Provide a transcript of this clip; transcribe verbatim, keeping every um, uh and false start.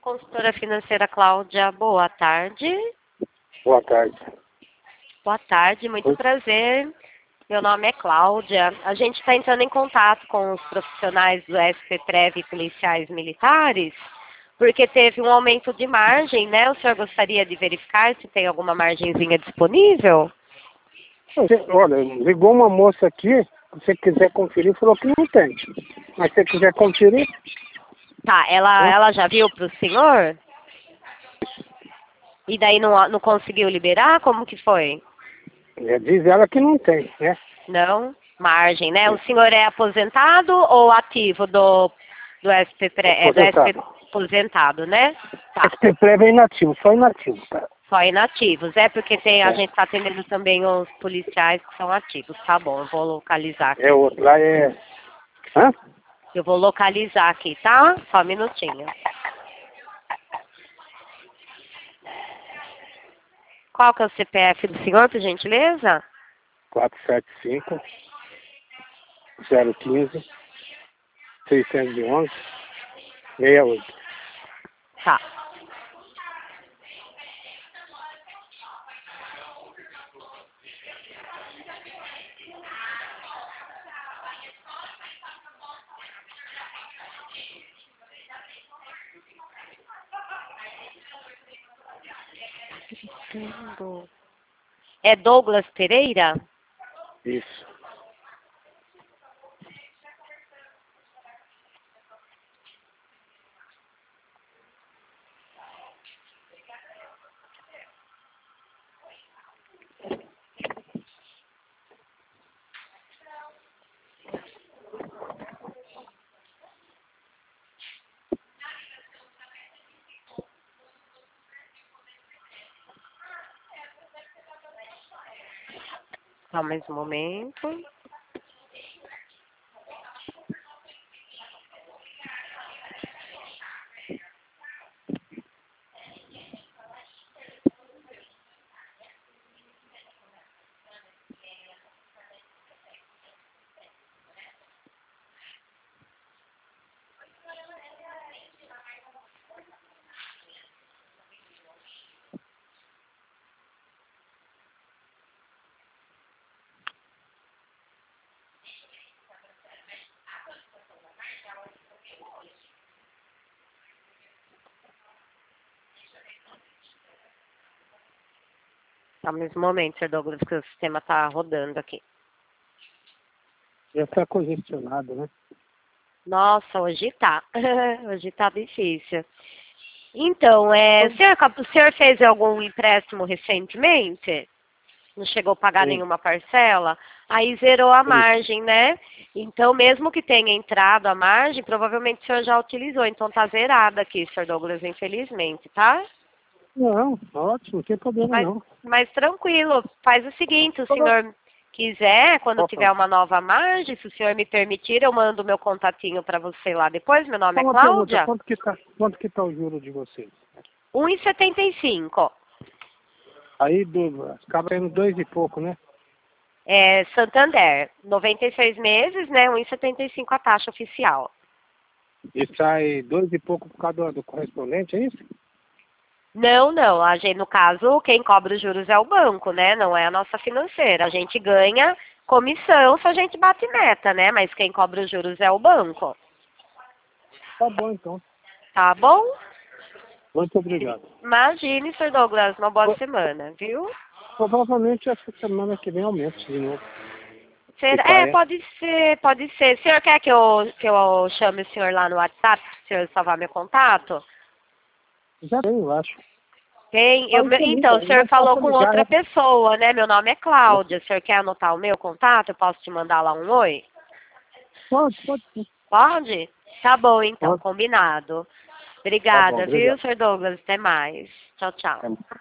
Consultora financeira Cláudia, boa tarde. Boa tarde. Boa tarde, muito Oi. prazer. Meu nome é Cláudia. A gente está entrando em contato com os profissionais do S P Prev e policiais militares, porque teve um aumento de margem, né? O senhor gostaria de verificar se tem alguma margenzinha disponível? Você- Olha, ligou uma moça aqui, se você quiser conferir, falou que não tem. Mas se você quiser conferir, Tá, ela, né? ela já viu para o senhor? E daí não, não conseguiu liberar? Como que foi? Já diz ela que não tem, né? Não? Margem, né? O senhor é aposentado ou ativo do, do S P Pre, é, do S P Aposentado. aposentado, né? Tá. S P Prev é inativo, só inativo, tá? Só inativos. É porque tem, a É, gente está atendendo também os policiais que são ativos. Tá bom, eu vou localizar aqui. é outro, lá é... Hã? Eu vou localizar aqui, tá? Só um minutinho. Qual que é o C P F do senhor, por gentileza? quatro sete cinco, zero um cinco, seiscentos e onze, sessenta e oito. Tá. É Douglas Pereira? Isso. Só mais um momento. Só mais um momento, senhor Douglas, que o sistema tá rodando aqui. Já está congestionado, né? Nossa, hoje tá. Hoje tá difícil. Então, é, o, senhor, o senhor fez algum empréstimo recentemente? Não chegou a pagar Sim, nenhuma parcela? Aí zerou a sim. margem, né? Então, mesmo que tenha entrado a margem, provavelmente o senhor já utilizou. Então, tá zerada aqui, senhor Douglas, infelizmente, tá? Não, ótimo, não tem problema Mas, não. mas tranquilo, faz o seguinte, o senhor quiser, quando tiver Opa, uma nova margem, se o senhor me permitir, eu mando o meu contatinho para você lá depois. Meu nome só é uma pergunta, Cláudia. quanto que tá, quanto que tá o juro de vocês? um e setenta e cinco. Aí do, acaba sendo dois e pouco, né? É, Santander, noventa e seis meses, né? um e setenta e cinco a taxa oficial. E sai dois e pouco por causa do, do correspondente, é isso? Não, não. A gente, no caso, quem cobra os juros é o banco, né? Não é a nossa financeira. A gente ganha comissão se a gente bate meta, né? Mas quem cobra os juros é o banco. Tá bom então. Tá bom? Muito obrigado. Imagine, senhor Douglas, uma boa Pro- semana, viu? Provavelmente essa semana que vem aumenta de novo. Se Será? É, caia. pode ser, pode ser. O senhor quer que eu, que eu chame o senhor lá no WhatsApp, para o senhor salvar meu contato? Já tem, eu acho. Tem. Eu, Aí você liga, então, o é senhor mais falou fácil com ligar, outra né? pessoa, né? Meu nome é Cláudia. O senhor quer anotar o meu contato? Eu posso te mandar lá um oi? Pode, pode, sim. Pode? Tá bom, então, Pode. combinado. Tá bom, Obrigada, viu, obrigado. senhor Douglas? Até mais. Tchau, tchau. Até mais.